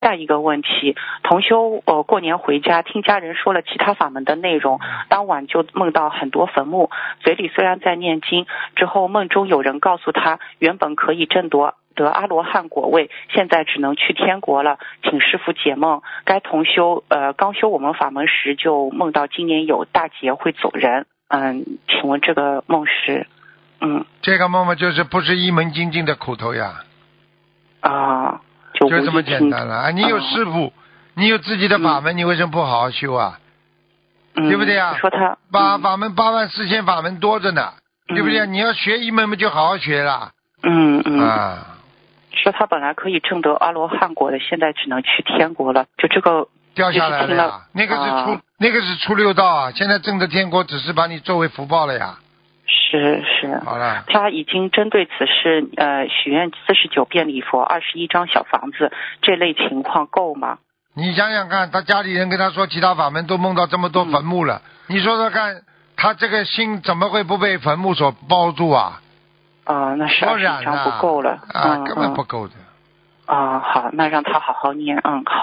下一个问题，同修过年回家听家人说了其他法门的内容，当晚就梦到很多坟墓，嘴里虽然在念经，之后梦中有人告诉他原本可以证得阿罗汉果位，现在只能去天国了，请师父解梦。该同修刚修我们法门时就梦到今年有大劫会走人，请问这个梦是这个梦嘛就是不是一门精进的苦头呀。 就这么简单了。你有师父，你有自己的法门，你为什么不好好修啊？对不对呀？ 说他法门84000法门多着呢，对不对？你要学一门嘛就好好学了。 说他本来可以证得阿罗汉果的，现在只能去天国了，就这个掉下来了呀。那个是出六道啊，现在证得天国只是把你作为福报了呀。 是。 好了。 他已经针对此事许愿49遍礼佛，21张小房子，这类情况够吗？ 你想想看，他家里人跟他说其他法门都梦到这么多坟墓了，你说说看，他这个心怎么会不被坟墓所包住啊？ 那21张不够了。 根本不够的。 好，那让他好好念。好。